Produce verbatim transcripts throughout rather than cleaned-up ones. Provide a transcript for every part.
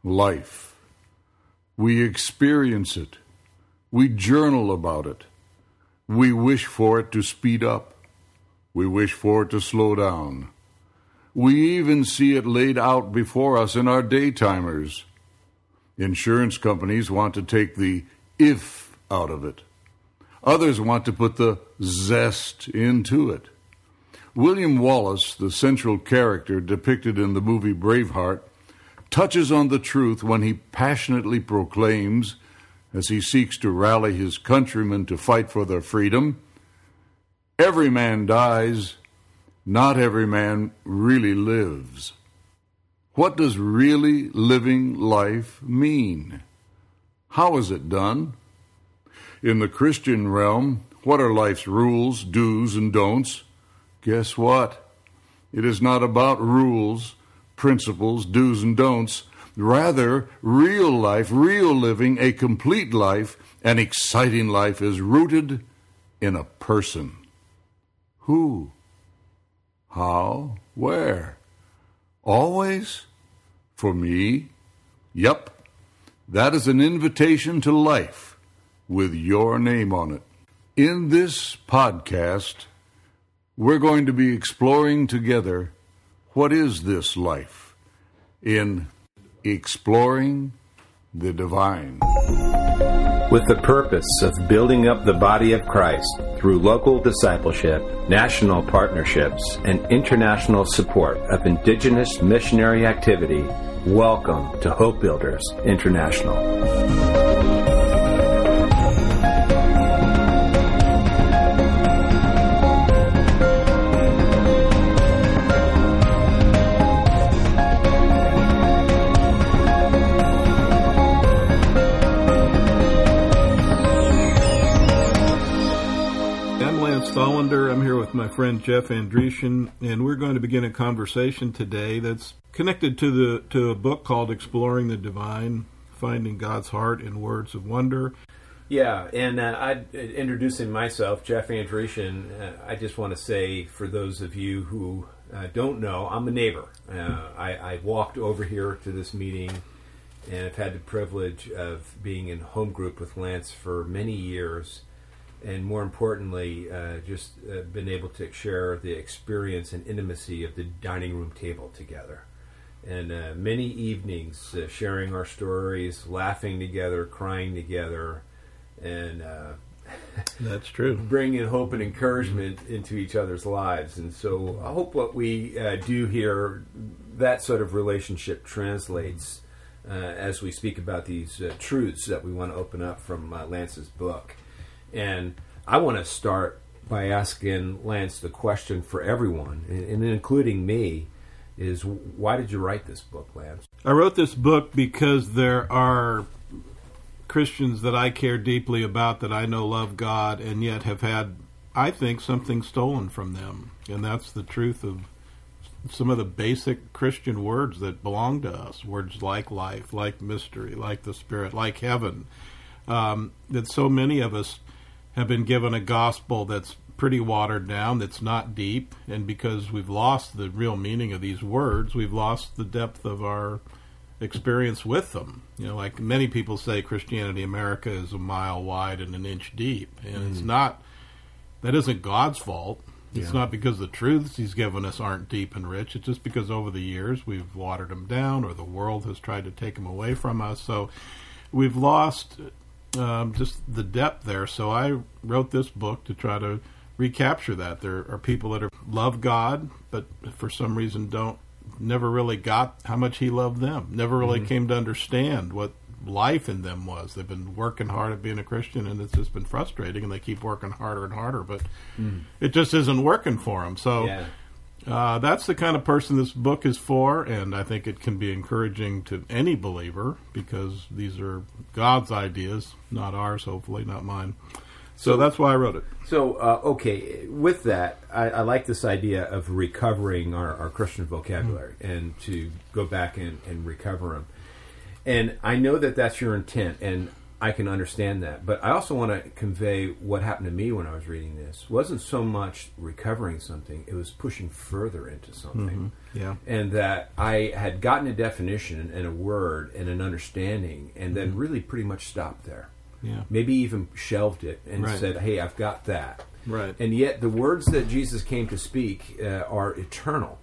life. We experience it. We journal about it. We wish for it to speed up. We wish for it to slow down. We even see it laid out before us in our daytimers. Insurance companies want to take the if out of it. Others want to put the zest into it. William Wallace, the central character depicted in the movie Braveheart, touches on the truth when he passionately proclaims, as he seeks to rally his countrymen to fight for their freedom, "Every man dies, not every man really lives." What does really living life mean? How is it done? In the Christian realm, what are life's rules, do's, and don'ts? Guess what? It is not about rules, principles, do's, and don'ts. Rather, real life, real living, a complete life, an exciting life is rooted in a person. Who? How? Where? Always? For me? Yep. That is an invitation to life with your name on it. In this podcast, we're going to be exploring together what is this life in Exploring the Divine. With the purpose of building up the body of Christ through local discipleship, national partnerships, and international support of indigenous missionary activity, welcome to Hope Builders International. I'm here with my friend Jeff Andrician, and we're going to begin a conversation today that's connected to the to a book called Exploring the Divine, Finding God's Heart in Words of Wonder. Yeah, and uh, I, introducing myself, Jeff Andrician, uh, I just want to say, for those of you who uh, don't know, I'm a neighbor. Uh, I, I walked over here to this meeting, and I've had the privilege of being in home group with Lance for many years. And more importantly, uh, just uh, been able to share the experience and intimacy of the dining room table together. And uh, many evenings uh, sharing our stories, laughing together, crying together, and uh, that's true. bringing hope and encouragement into each other's lives. And so I hope what we uh, do here, that sort of relationship translates uh, as we speak about these uh, truths that we want to open up from uh, Lance's book. And I want to start by asking Lance the question for everyone, and including me, is why did you write this book, Lance? I wrote this book because there are Christians that I care deeply about, that I know love God, and yet have had, I think, something stolen from them. And that's the truth of some of the basic Christian words that belong to us, words like life, like mystery, like the Spirit, like heaven, um, that so many of us have been given a gospel that's pretty watered down, that's not deep, and because we've lost the real meaning of these words, we've lost the depth of our experience with them. You know, like many people say, Christianity America is a mile wide and an inch deep, and mm. it's not, that isn't God's fault. It's yeah. not because the truths he's given us aren't deep and rich. It's just because over the years we've watered them down, or the world has tried to take them away from us. So we've lost Um, just the depth there. So I wrote this book to try to recapture that. There are people that are, love God, but for some reason don't, never really got how much he loved them, never really mm-hmm. came to understand what life in them was. They've been working hard at being a Christian, and it's just been frustrating, and they keep working harder and harder, but mm. it just isn't working for them. So yeah. Uh, that's the kind of person this book is for, and I think it can be encouraging to any believer, because these are God's ideas, not ours, hopefully, not mine. So, so that's why I wrote it. So, uh, okay, with that, I, I like this idea of recovering our, our Christian vocabulary mm-hmm. and to go back and, and recover them. And I know that that's your intent, and I can understand that. But I also want to convey what happened to me when I was reading this. It wasn't so much recovering something, it was pushing further into something. Mm-hmm. Yeah. And that I had gotten a definition and a word and an understanding, and then mm-hmm. really pretty much stopped there. Yeah. Maybe even shelved it and right. said, hey, I've got that. Right. And yet the words that Jesus came to speak uh, are eternal.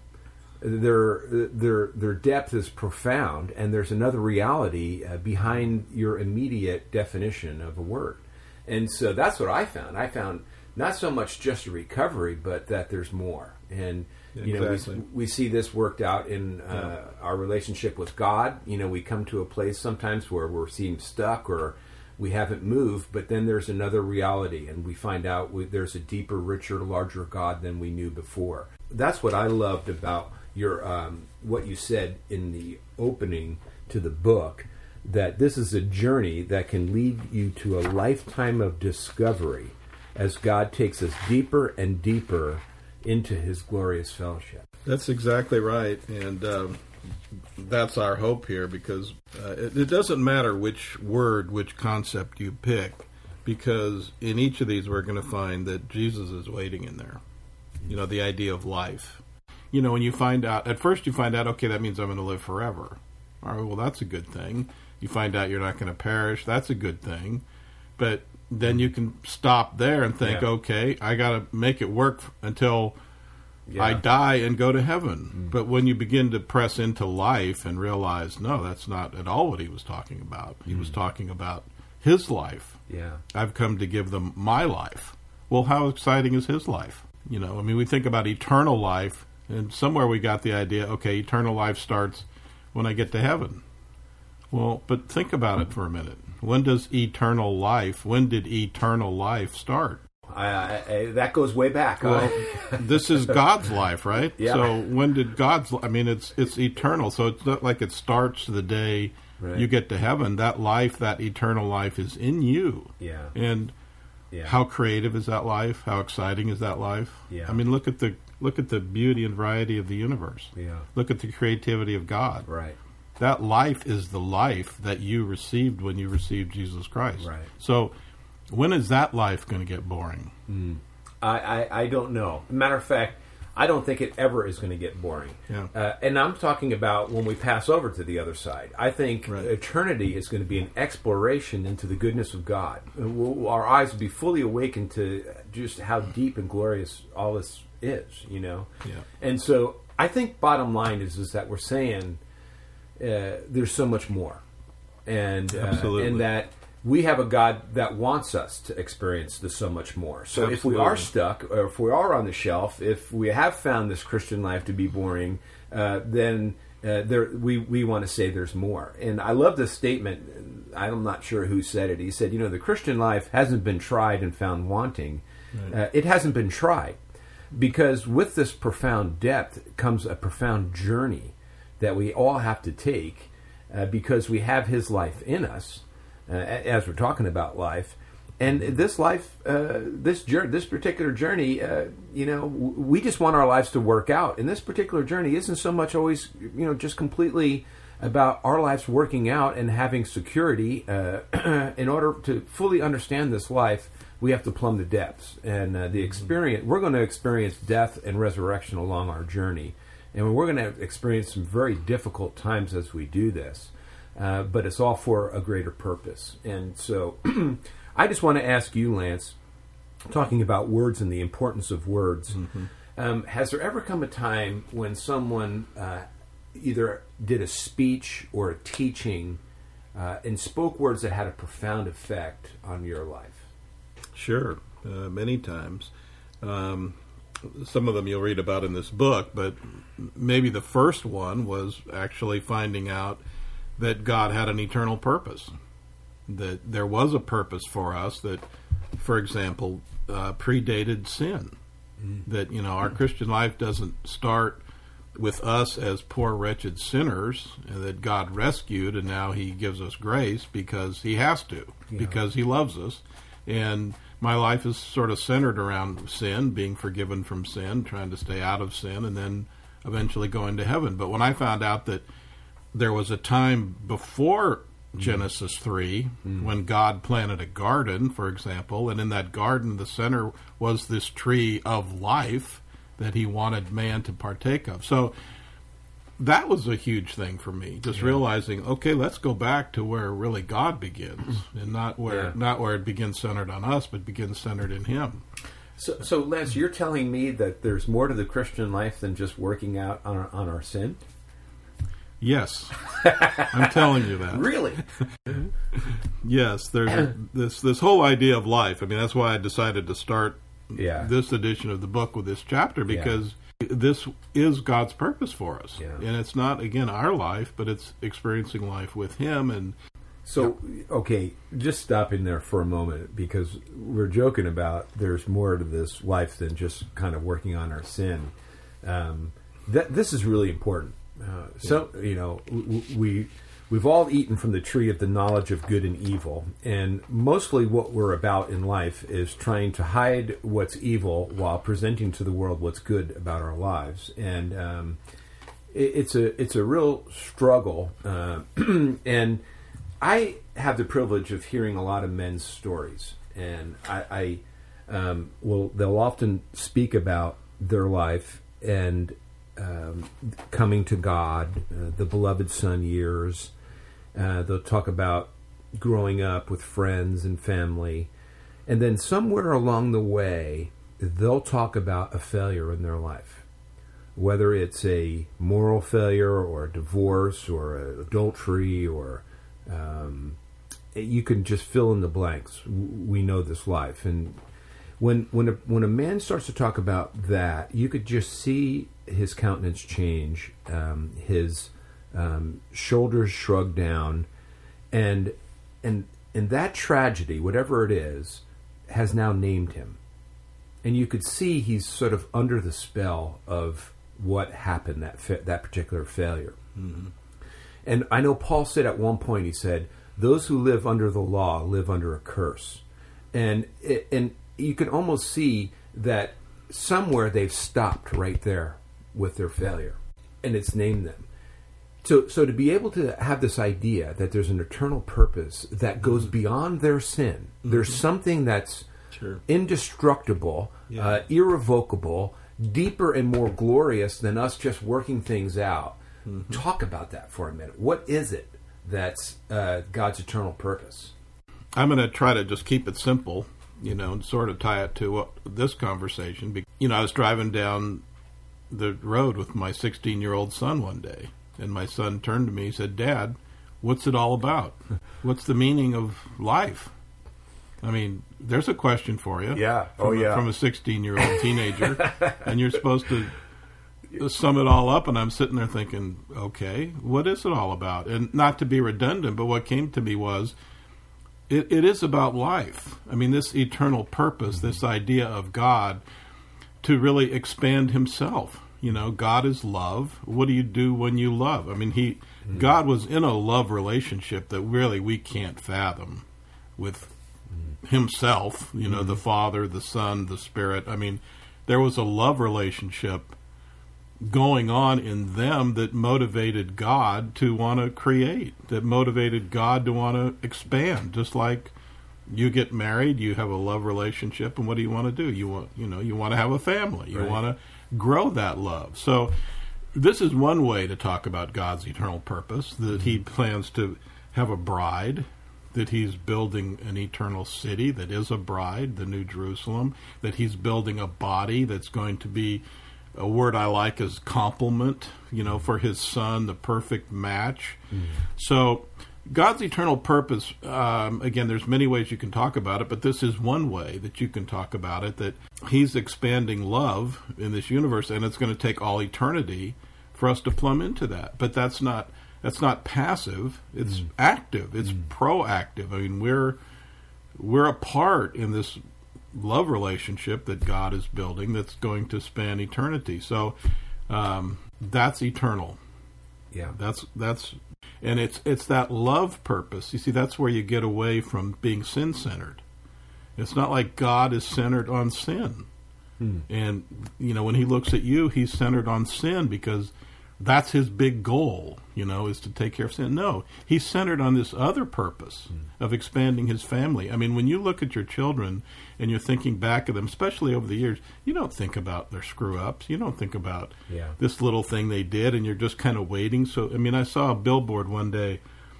Their their their depth is profound, and there's another reality uh, behind your immediate definition of a word. And so that's what I found. I found not so much just a recovery, but that there's more. And you exactly. know, we, we see this worked out in uh, yeah. our relationship with God. You know, we come to a place sometimes where we're seem stuck or we haven't moved, but then there's another reality, and we find out we, there's a deeper, richer, larger God than we knew before. That's what I loved about your um, what you said in the opening to the book, that this is a journey that can lead you to a lifetime of discovery as God takes us deeper and deeper into his glorious fellowship. That's exactly right, and um, that's our hope here, because uh, it, it doesn't matter which word, which concept you pick, because in each of these we're going to find that Jesus is waiting in there. You know, the idea of life. You know, when you find out, at first you find out, okay, that means I'm going to live forever. All right, well, that's a good thing. You find out you're not going to perish. That's a good thing. But then you can stop there and think, yeah. okay, I got to make it work until yeah. I die and go to heaven. Mm. But when you begin to press into life and realize, no, that's not at all what he was talking about. He mm. was talking about his life. Yeah, I've come to give them my life. Well, how exciting is his life? You know, I mean, we think about eternal life. And somewhere we got the idea, okay, eternal life starts when I get to heaven. Well, but think about it for a minute. When does eternal life, when did eternal life start? I, I, that goes way back. Well, this is God's life, right? Yeah. So when did God's, I mean, it's it's eternal. So it's not like it starts the day right. you get to heaven. That life, that eternal life is in you. Yeah. And yeah. how creative is that life? How exciting is that life? Yeah. I mean, look at the Look at the beauty and variety of the universe. Yeah. Look at the creativity of God. Right. That life is the life that you received when you received Jesus Christ. Right. So when is that life going to get boring? Mm. I, I, I don't know. Matter of fact, I don't think it ever is going to get boring. Yeah. Uh, and I'm talking about when we pass over to the other side. I think right. eternity is going to be an exploration into the goodness of God. We'll, our eyes will be fully awakened to just how deep and glorious all this is, you know. Yeah. And so I think bottom line is is that we're saying uh, there's so much more, and uh, and that we have a God that wants us to experience the so much more. So Absolutely. if we are stuck, or if we are on the shelf, if we have found this Christian life to be boring, uh, then uh, there we we want to say there's more. And I love this statement. I'm not sure who said it. He said, you know, the Christian life hasn't been tried and found wanting. Right. Uh, it hasn't been tried. Because with this profound depth comes a profound journey that we all have to take uh, because we have his life in us, uh, as we're talking about life. And this life, uh, this journey, this particular journey, uh, you know, we just want our lives to work out. And this particular journey isn't so much always, you know, just completely about our lives working out and having security. Uh, in order to fully understand this life, we have to plumb the depths, and uh, the experience. We're going to experience death and resurrection along our journey, and we're going to experience some very difficult times as we do this. Uh, but it's all for a greater purpose. And so, I just want to ask you, Lance, talking about words and the importance of words. Mm-hmm. Um, has there ever come a time when someone uh, either did a speech or a teaching uh, and spoke words that had a profound effect on your life? Sure, uh, many times. Um, some of them you'll read about in this book, but maybe the first one was actually finding out that God had an eternal purpose, that there was a purpose for us that, for example, uh, predated sin. Mm. That, you know, our Christian life doesn't start with us as poor, wretched sinners, and that God rescued, and now he gives us grace because he has to, yeah. because he loves us. And my life is sort of centered around sin, being forgiven from sin, trying to stay out of sin, and then eventually going to heaven. But when I found out that there was a time before Genesis three, mm. when God planted a garden, for example, and in that garden the center was this tree of life that he wanted man to partake of. So that was a huge thing for me, just yeah. realizing, okay, let's go back to where really God begins, and not where yeah. not where it begins centered on us, but begins centered in him. So, so Les, you're telling me that there's more to the Christian life than just working out on our, on our sin? Yes, I'm telling you that. Really? Yes, there's this this whole idea of life. I mean, that's why I decided to start yeah. this edition of the book with this chapter, because yeah. this is God's purpose for us. Yeah. And it's not, again, our life, but it's experiencing life with him. And So, okay, just stopping there for a moment, because we're joking about there's more to this life than just kind of working on our sin. Um, that this is really important. Uh, so, you know, we, we've all eaten from the tree of the knowledge of good and evil, and mostly what we're about in life is trying to hide what's evil while presenting to the world what's good about our lives. And um, it, it's a it's a real struggle. Uh, and I have the privilege of hearing a lot of men's stories, and I, I um, will they'll often speak about their life and Um, coming to God, uh, the beloved son years. Uh, they'll talk about growing up with friends and family. And then somewhere along the way, they'll talk about a failure in their life. Whether it's a moral failure or a divorce or adultery or um, you can just fill in the blanks. We know this life. And when when a, when a man starts to talk about that, you could just see his countenance change, um, his um, shoulders shrug down, and and and that tragedy, whatever it is, has now named him, and you could see he's sort of under the spell of what happened, that fa- that particular failure. Mm-hmm. And I know Paul said at one point, he said, "Those who live under the law live under a curse," and it, and you can almost see that somewhere they've stopped right there with their failure, and it's named them. So so to be able to have this idea that there's an eternal purpose that goes beyond their sin, mm-hmm. there's something that's sure. indestructible, yeah. uh, irrevocable, deeper and more glorious than us just working things out. Mm-hmm. Talk about that for a minute. What is it that's uh, God's eternal purpose? I'm going to try to just keep it simple, you know, and sort of tie it to what, this conversation. You know, I was driving down the road with my sixteen-year-old son one day, and my son turned to me and said, "Dad, what's it all about? What's the meaning of life?" I mean, there's a question for you. Yeah. Oh, from yeah. A, from a sixteen-year-old teenager, and you're supposed to sum it all up, and I'm sitting there thinking, okay, what is it all about? And not to be redundant, but what came to me was, It, it is about life. I mean, this eternal purpose, mm-hmm. this idea of God to really expand himself. You know, God is love. What do you do when you love? I mean, he, mm-hmm. God was in a love relationship that really we can't fathom with mm-hmm. himself, you know, mm-hmm. the Father, the Son, the Spirit. I mean, there was a love relationship going on in them that motivated God to want to create, that motivated God to want to expand. Just like you get married, you have a love relationship, and what do you want to do? You want, you know, you want to have a family. You right. want to grow that love. So this is one way to talk about God's eternal purpose, that he plans to have a bride, that he's building an eternal city that is a bride, the New Jerusalem, that he's building a body that's going to be, a word I like is complement, you know, for his son, the perfect match. Mm. So God's eternal purpose, um, again, there's many ways you can talk about it, but this is one way that you can talk about it, that he's expanding love in this universe, and it's going to take all eternity for us to plumb into that. But that's not that's not passive, it's mm. active, it's mm. proactive. I mean, we're we're a part in this love relationship that God is building that's going to span eternity. So um, that's eternal. Yeah, that's that's, and it's it's that love purpose. You see, that's where you get away from being sin centered. It's not like God is centered on sin, hmm. and you know when He looks at you, He's centered on sin, because that's his big goal, you know, is to take care of sin. No, he's centered on this other purpose mm. of expanding his family. I mean, when you look at your children and you're thinking back at them, especially over the years, you don't think about their screw-ups. You don't think about yeah. this little thing they did, and you're just kind of waiting. So, I mean, I saw a billboard one day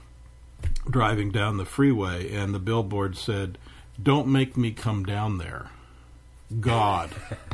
driving down the freeway, and the billboard said, "Don't make me come down there. God."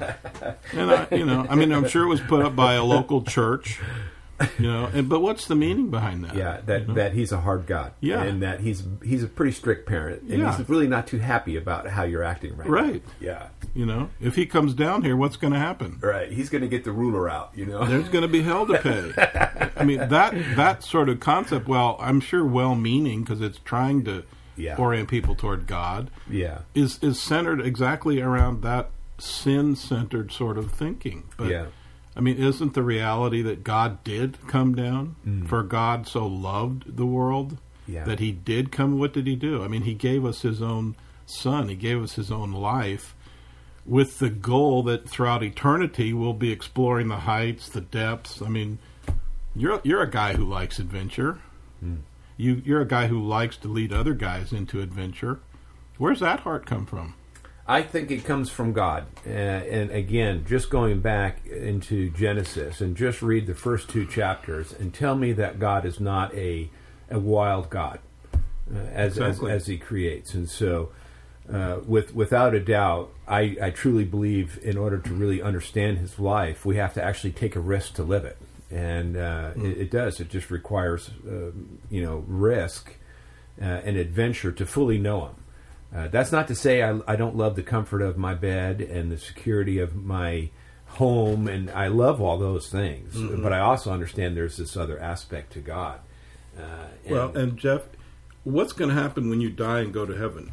And I, you know, I mean, I'm sure it was put up by a local church, you know. And but what's the meaning behind that? Yeah, that you know? that he's a hard God. Yeah, and that he's he's a pretty strict parent, and yeah. he's really not too happy about how you're acting right. Right. Now. Yeah. You know, if he comes down here, what's going to happen? Right. He's going to get the ruler out. You know, there's going to be hell to pay. I mean, that that sort of concept. Well, I'm sure well-meaning because it's trying to yeah. orient people toward God. Yeah. Is is centered exactly around that sin-centered sort of thinking. But, yeah. I mean, isn't the reality that God did come down? Mm. For God so loved the world yeah. that he did come. What did he do? I mean, he gave us his own son. He gave us his own life with the goal that throughout eternity we'll be exploring the heights, the depths. I mean, you're you're a guy who likes adventure. Mm. You, you're a guy who likes to lead other guys into adventure. Where's that heart come from? I think it comes from God. Uh, and again, just going back into Genesis and just read the first two chapters and tell me that God is not a a wild God uh, as, exactly. as as he creates. And so, uh, with without a doubt, I, I truly believe in order to really understand his life, we have to actually take a risk to live it. And uh, mm. it, it does. It just requires, uh, you know, risk uh, and adventure to fully know him. Uh, that's not to say I, I don't love the comfort of my bed and the security of my home, and I love all those things. Mm-hmm. But I also understand there's this other aspect to God. Uh, and well, and Jeff, what's going to happen when you die and go to heaven?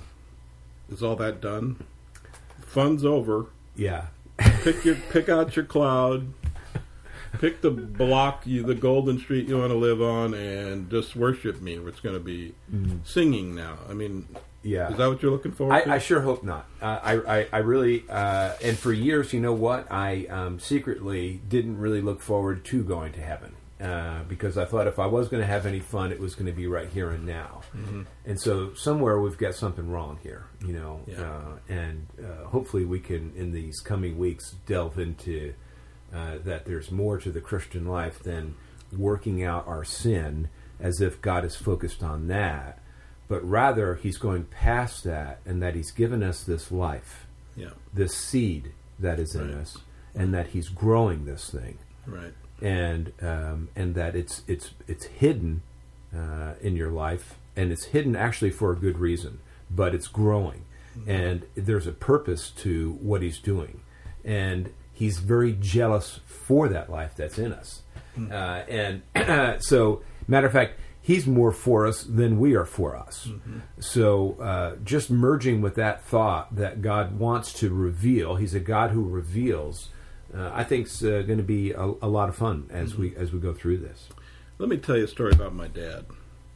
Is all that done? Fun's over. Yeah. Pick your pick out your cloud. Pick the block, you, the golden street you want to live on, and just worship me. It's going to be mm-hmm. singing now. I mean. Yeah. Is that what you're looking forward I, to? I sure hope not. Uh, I, I, I really, uh, and for years, you know what? I um, secretly didn't really look forward to going to heaven uh, because I thought if I was going to have any fun, it was going to be right here and now. Mm-hmm. And so somewhere we've got something wrong here, you know. Yeah. Uh, and uh, hopefully we can, in these coming weeks, delve into uh, that there's more to the Christian life than working out our sin as if God is focused on that. But rather, he's going past that, and that he's given us this life, yeah. this seed that is in right. us, and that he's growing this thing, right? And um, and that it's it's it's hidden uh, in your life, and it's hidden actually for a good reason, but it's growing, mm-hmm. and there's a purpose to what he's doing, and he's very jealous for that life that's in us, mm-hmm. uh, and so matter of fact. He's more for us than we are for us. Mm-hmm. So uh, just merging with that thought that God wants to reveal, he's a God who reveals, uh, I think is uh, going to be a, a lot of fun as mm-hmm. we as we go through this. Let me tell you a story about my dad.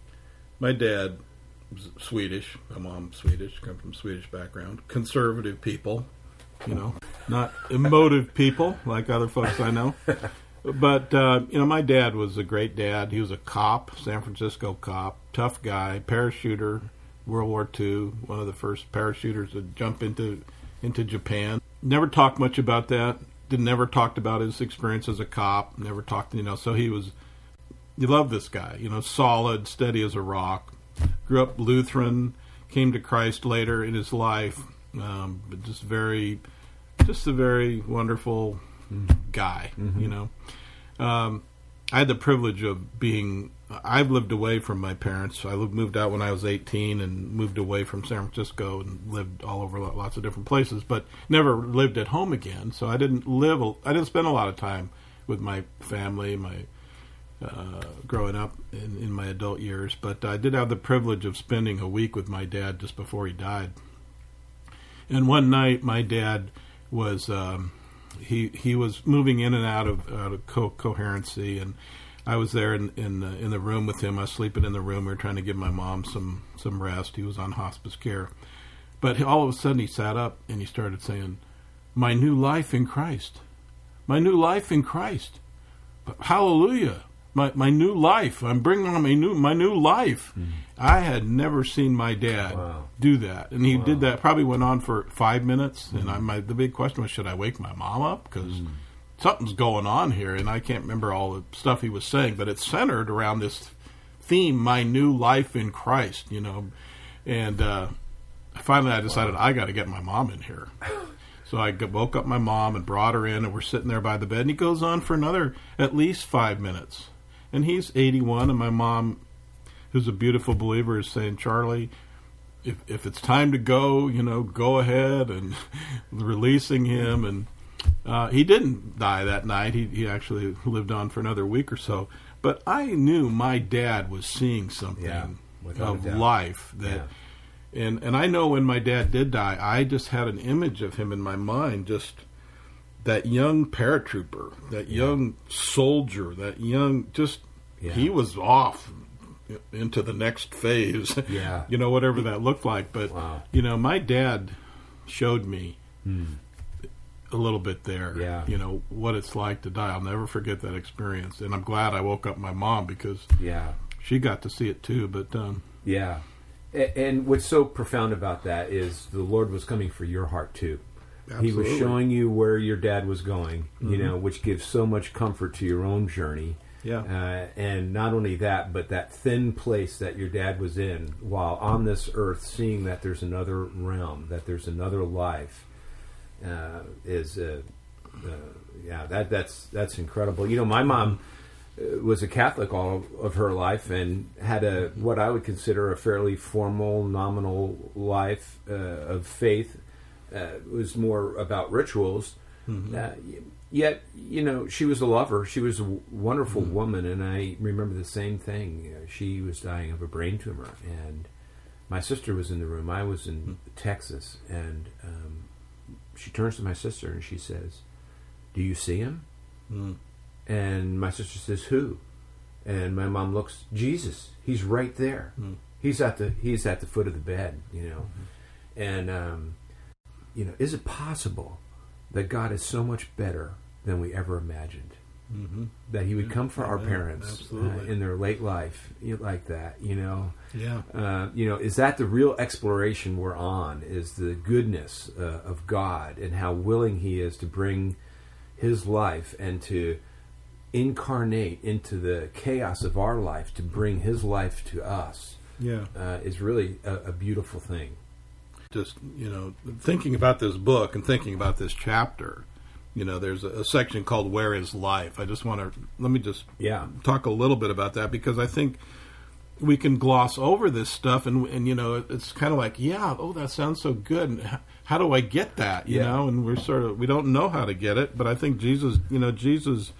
My dad was Swedish. My mom's Swedish, come from Swedish background. Conservative people, you know, not emotive people like other folks I know. But, uh, you know, my dad was a great dad. He was a cop, San Francisco cop, tough guy, parachuter, World War Two, one of the first parachuters to jump into into Japan. Never talked much about that. Did never talked about his experience as a cop. Never talked, you know, so he was, you love this guy, you know, solid, steady as a rock. Grew up Lutheran, came to Christ later in his life, um, but just very, just a very wonderful guy, mm-hmm. you know. Um, I had the privilege of being, I've lived away from my parents. I lived, moved out when I was eighteen and moved away from San Francisco and lived all over lots of different places, but never lived at home again. So I didn't live, I didn't spend a lot of time with my family, my uh, growing up in, in my adult years. But I did have the privilege of spending a week with my dad just before he died. And one night my dad was... Um, He he was moving in and out of out of co- coherency, and I was there in in the, in the room with him. I was sleeping in the room. We were trying to give my mom some, some rest. He was on hospice care, but all of a sudden he sat up and he started saying, "My new life in Christ, my new life in Christ." hallelujah, my my new life. I'm bringing on my new my new life. Mm. I had never seen my dad wow. do that, and he wow. did that. Probably went on for five minutes. Mm. And I, my the big question was, should I wake my mom up because mm. something's going on here? And I can't remember all the stuff he was saying, but it's centered around this theme, my new life in Christ. You know, and uh, finally I decided wow. I got to get my mom in here. So I woke up my mom and brought her in, and we're sitting there by the bed, and he goes on for another at least five minutes. And he's eighty-one, and my mom, who's a beautiful believer, is saying, Charlie, if if it's time to go, you know, go ahead, and releasing him. And uh, he didn't die that night. He, he actually lived on for another week or so. But I knew my dad was seeing something yeah, of life that... Yeah. And and I know when my dad did die, I just had an image of him in my mind, just that young paratrooper, that yeah. young soldier, that young, just, yeah. he was off into the next phase, yeah. you know, whatever that looked like. But, wow. you know, my dad showed me hmm. a little bit there, yeah. you know, what it's like to die. I'll never forget that experience. And I'm glad I woke up my mom because yeah. she got to see it too. But um, yeah. And what's so profound about that is the Lord was coming for your heart too. Absolutely. He was showing you where your dad was going, mm-hmm. you know, which gives so much comfort to your own journey. Yeah. Uh, and not only that, but that thin place that your dad was in while on this earth, seeing that there's another realm, that there's another life, uh, is, uh, uh, yeah, that that's that's incredible. You know, my mom was a Catholic all of her life and had a what I would consider a fairly formal, nominal life uh, of faith. Uh, it was more about rituals. Mm-hmm. Uh, yet, you know, she was a lover. She was a w- wonderful mm-hmm. woman, and I remember the same thing. Uh, she was dying of a brain tumor, and my sister was in the room. I was in mm-hmm. Texas, and um, she turns to my sister and she says, "Do you see him?" Mm-hmm. And my sister says, "Who?" And my mom looks, "Jesus. He's right there. Mm. He's at the he's at the foot of the bed, you know." Mm-hmm. And um, you know, is it possible that God is so much better than we ever imagined? Mm-hmm. That He would yeah, come for yeah, our parents uh, in their late life, you know, like that, you know. Yeah. Uh, you know, is that the real exploration we're on? Is the goodness uh, of God and how willing He is to bring His life and to incarnate into the chaos of our life to bring His life to us, yeah, uh, is really a, a beautiful thing. Just, you know, thinking about this book and thinking about this chapter, you know, there's a, a section called Where is Life? I just want to, let me just yeah. talk a little bit about that because I think we can gloss over this stuff and, and you know, it's kind of like, yeah, oh, that sounds so good. And how, how do I get that, you yeah. know? And we're sort of, we don't know how to get it, but I think Jesus, you know, Jesus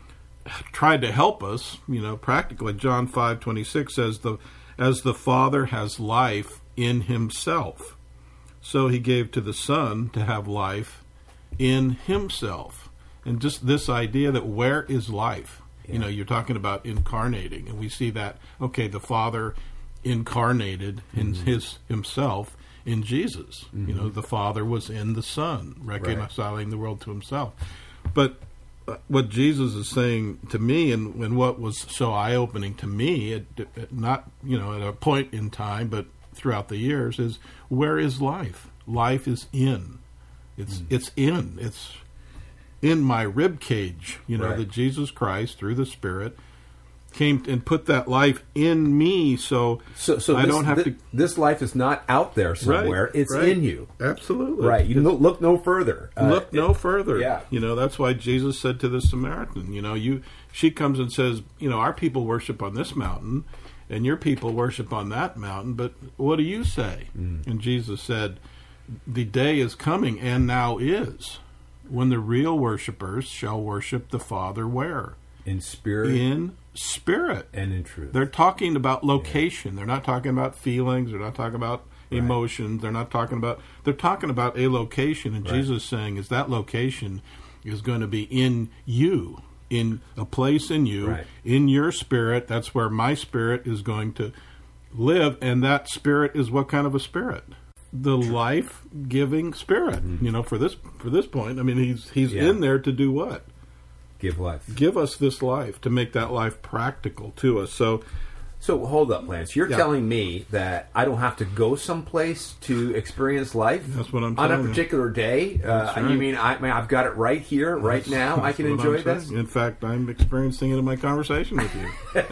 tried to help us, you know, practically. John five twenty-six says, "The as the Father has life in Himself, so He gave to the Son to have life in Himself." And just this idea that where is life? Yeah. You know, you're talking about incarnating, and we see that, okay, the Father incarnated in mm-hmm. His Himself in Jesus. Mm-hmm. You know, the Father was in the Son, reconciling right. the world to Himself. But what Jesus is saying to me, and, and what was so eye-opening to me, at, at not you know at a point in time, but throughout the years, is where is life? Life is in. It's mm. it's in. It's in my rib cage. You know, right. that Jesus Christ through the Spirit came and put that life in me, so so, so I this, don't have th- to. This life is not out there somewhere; Right, it's right. in you. Absolutely, right. You no, look no further. Look uh, no further. Yeah. You know, that's why Jesus said to the Samaritan, you know, you she comes and says, you know, our people worship on this mountain, and your people worship on that mountain. But what do you say? Mm. And Jesus said, the day is coming, and now is, when the real worshipers shall worship the Father where? In spirit. In spirit. And in truth. They're talking about location. Yeah. They're not talking about feelings. They're not talking about right. emotions. They're not talking about... They're talking about a location. And right. Jesus is saying is that location is going to be in you, in a place in you, right. in your spirit. That's where my spirit is going to live. And that spirit is what kind of a spirit? The life-giving spirit. Mm-hmm. You know, for this for this point, I mean, he's he's yeah. in there to do what? give life. Give us this life to make that life practical to us. So, So hold up, Lance. You're Yeah. telling me that I don't have to go someplace to experience life. That's what I'm on a telling you. particular day. Uh, That's right. You mean I, I mean, I've got it right here, right now. I that's can what I'm enjoy this. saying. In fact, I'm experiencing it in my conversation with you.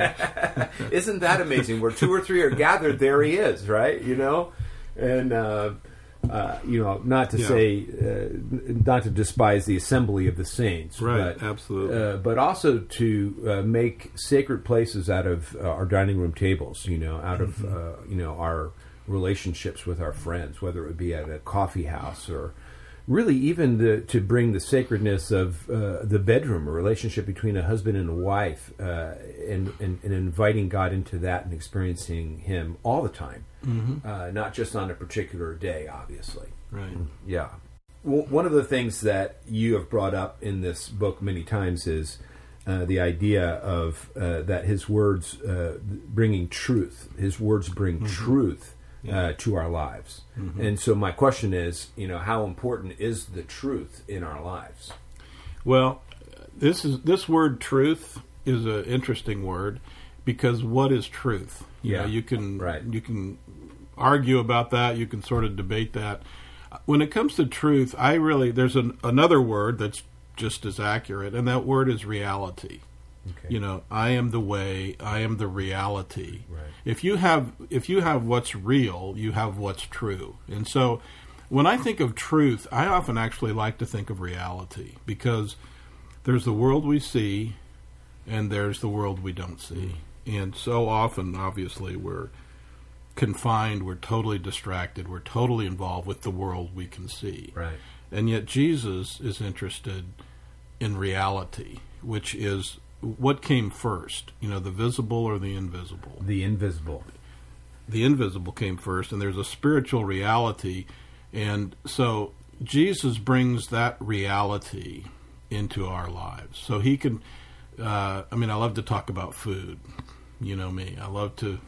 Isn't that amazing? Where two or three are gathered, there he is, right? You know, and uh, uh, you know, not to Yeah. say, uh, not to despise the assembly of the saints, Right, But, absolutely. uh, but also to uh, make sacred places out of uh, our dining room tables. You know, out of Mm-hmm. uh, you know our relationships with our friends, whether it would be at a coffee house or really even the, to bring the sacredness of uh, the bedroom, a relationship between a husband and a wife, uh, and, and, and inviting God into that and experiencing Him all the time, Mm-hmm. uh, not just on a particular day, obviously. Right. Yeah. Well, one of the things that you have brought up in this book many times is uh, the idea of uh, that His words uh, bringing truth. His words bring truth uh, to our lives. And so my question is, you know, how important is the truth in our lives? Well, this is this word "truth" is an interesting word because what is truth? You Yeah, know, you can right. you can argue about that. You can sort of debate that. When it comes to truth, I really there's an, another word that's just as accurate, and that word is reality. Okay. You know, I am the way, I am the reality. Right. If you have if you have what's real, you have what's true. And so when I think of truth, I often actually like to think of reality because there's the world we see and there's the world we don't see. And so often, obviously, we're confined, we're totally distracted, we're totally involved with the world we can see. Right. And yet Jesus is interested in reality, which is what came first, you know, the visible or the invisible? The invisible. The invisible came first, and there's a spiritual reality. And so Jesus brings that reality into our lives. So he can, uh, I mean, I love to talk about food. You know me. I love to,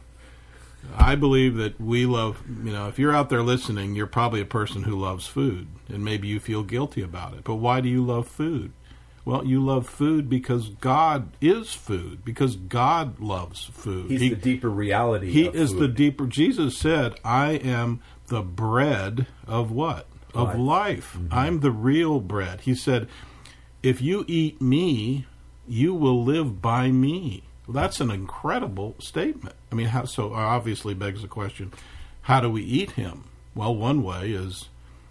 I believe that we love, you know, if you're out there listening, you're probably a person who loves food, and maybe you feel guilty about it. But why do you love food? Well, you love food because God is food, because God loves food. He's he, the deeper reality He of is food. the deeper. Jesus said, I am the bread of what? Of Life. life. I'm the real bread. He said, if you eat me, you will live by me. Well, that's an incredible statement. I mean, how, so obviously begs the question, how do we eat him? Well, one way is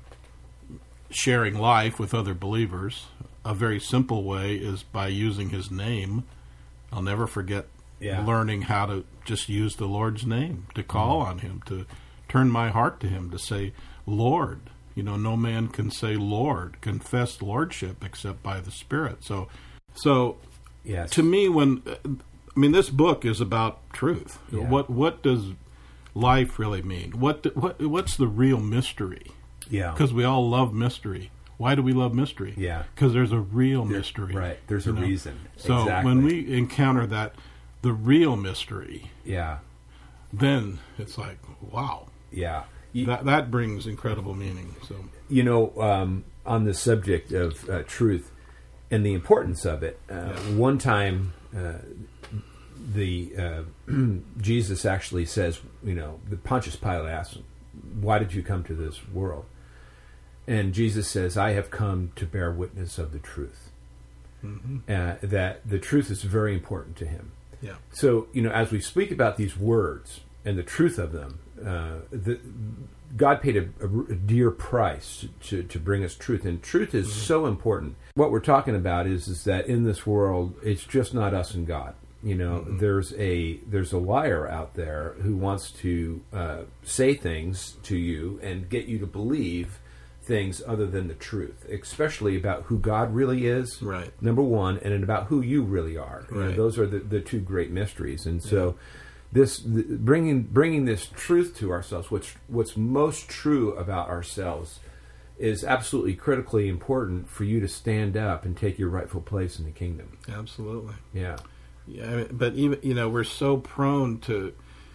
sharing life with other believers. A very simple way is by using his name. I'll never forget Yeah. learning how to just use the Lord's name, to call Mm-hmm. on him, to turn my heart to him, to say, Lord. You know, no man can say Lord, confess lordship except by the Spirit. So, so Yes. to me, when I mean, this book is about truth. Yeah. What what does life really mean? What what what's the real mystery? Yeah. Because we all love mystery. Why do we love mystery? Yeah. Because there's a real mystery. Right. There's you a know? reason. So Exactly. when we encounter that, the real mystery, Yeah. then it's like, wow, Yeah. You, that that brings incredible meaning. So you know, um, on the subject of uh, truth and the importance of it, uh, Yeah. one time uh, the uh, Jesus actually says, you know, the Pontius Pilate asks him, why did you come to this world? And Jesus says, I have come to bear witness of the truth. mm-hmm. Uh, that the truth is very important to him. yeah, So, you know, as we speak about these words and the truth of them, uh, the, God paid a, a, a dear price to, to bring us truth, and truth is so important. What we're talking about is is that in this world, it's just not us and God. You know, Mm-hmm. there's a there's a liar out there who wants to uh, say things to you and get you to believe things other than the truth, especially about who God really is, Right. number one, and about who you really are. You know, Right. those are the, the two great mysteries. And so this the, bringing bringing this truth to ourselves, what's what's most true about ourselves, is absolutely critically important for you to stand up and take your rightful place in the kingdom. absolutely. Yeah. Yeah, I mean, but even you know, we're so prone to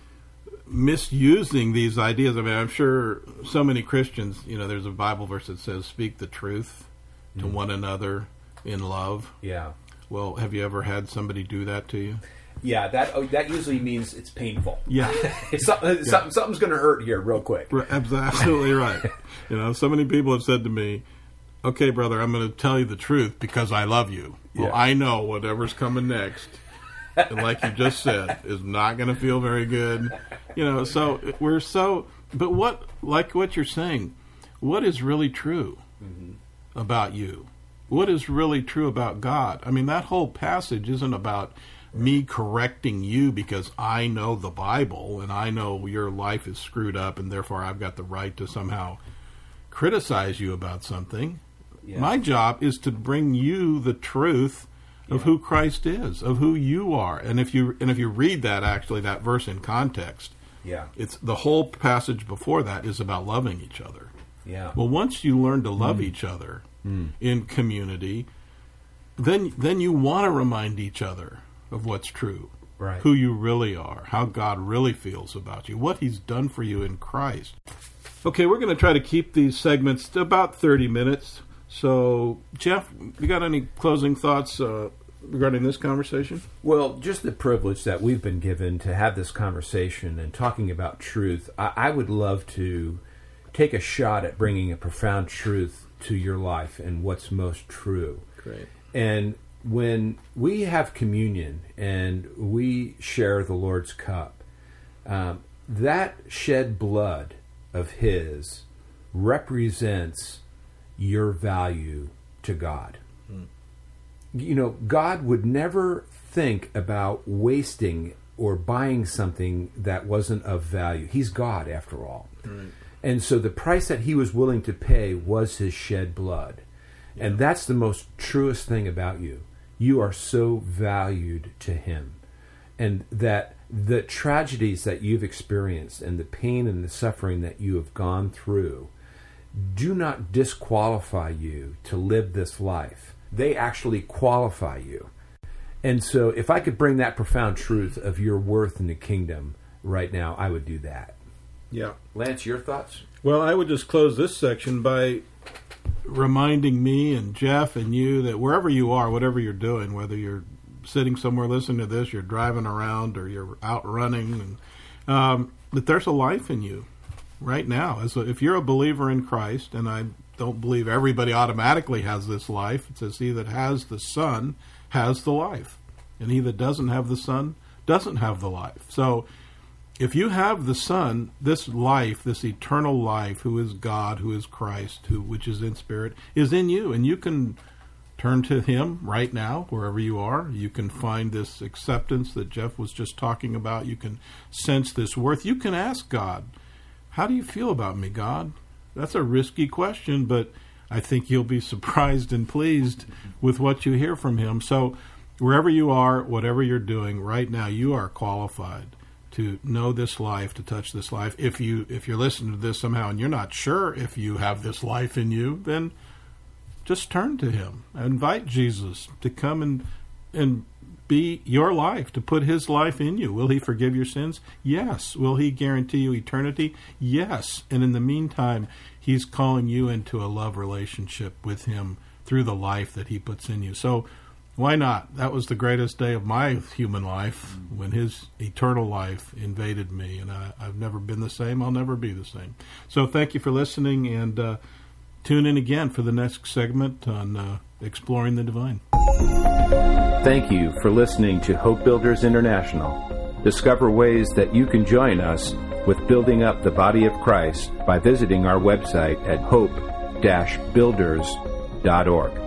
misusing these ideas. I mean, I'm sure so many Christians, you know, there's a Bible verse that says, "Speak the truth to one another in love." Yeah. Well, have you ever had somebody do that to you? Yeah, that oh, that usually means it's painful. Yeah. it's something, yeah. something, something's going to hurt here real quick. Right, absolutely right. You know, so many people have said to me, okay, brother, I'm going to tell you the truth because I love you. Well, yeah. I know whatever's coming next, and like you just said, is not going to feel very good. You know, so we're so, but what, like what you're saying, what is really true mm-hmm. about you? What is really true about God? I mean, that whole passage isn't about me correcting you because I know the Bible and I know your life is screwed up and therefore I've got the right to somehow criticize you about something. Yeah. My job is to bring you the truth of yeah. who Christ is, of who you are. And if you and if you read that, actually, that verse in context, yeah, it's the whole passage before that is about loving each other. Yeah. Well, once you learn to love mm. each other mm. in community, then then you want to remind each other of what's true, right. who you really are, how God really feels about you, what He's done for you in Christ. Okay, we're going to try to keep these segments to about thirty minutes. So, Jeff, you got any closing thoughts uh, regarding this conversation? Well, just the privilege that we've been given to have this conversation and talking about truth, I, I would love to take a shot at bringing a profound truth to your life and what's most true. Great. And when we have communion and we share the Lord's cup, um, that shed blood of His represents your value to God. Mm. You know, God would never think about wasting or buying something that wasn't of value. He's God, after all. Right. And so the price that He was willing to pay was His shed blood. Yeah. And that's the most truest thing about you. You are so valued to Him. And that the tragedies that you've experienced and the pain and the suffering that you have gone through do not disqualify you to live this life. They actually qualify you. And so if I could bring that profound truth of your worth in the kingdom right now, I would do that. Yeah. Lance, your thoughts? Well, I would just close this section by reminding me and Jeff and you that wherever you are, whatever you're doing, whether you're sitting somewhere listening to this, you're driving around, or you're out running, and, um, that there's a life in you right now. As a, if you're a believer in Christ, and I don't believe everybody automatically has this life, it says he that has the Son has the life, and he that doesn't have the Son doesn't have the life. So if you have the Son, this life, this eternal life, who is God, who is Christ, who which is in spirit, is in you, and you can turn to Him right now, wherever you are. You can find this acceptance that Jeff was just talking about. You can sense this worth. You can ask God, how do you feel about me, God? That's a risky question, but I think you'll be surprised and pleased with what you hear from Him. So wherever you are, whatever you're doing right now, you are qualified to know this life, to touch this life. If you if you're listening to this somehow and you're not sure if you have this life in you, then just turn to Him. Invite Jesus to come and and be your life, to put His life in you. Will He forgive your sins? Yes. Will He guarantee you eternity? Yes. And in the meantime, He's calling you into a love relationship with Him through the life that He puts in you. So why not? That was the greatest day of my human life, when His eternal life invaded me, and I, I've never been the same. I'll never be the same. So thank you for listening, and uh, tune in again for the next segment on uh, Exploring the Divine. Thank you for listening to Hope Builders International. Discover ways that you can join us with building up the body of Christ by visiting our website at hope dash builders dot org.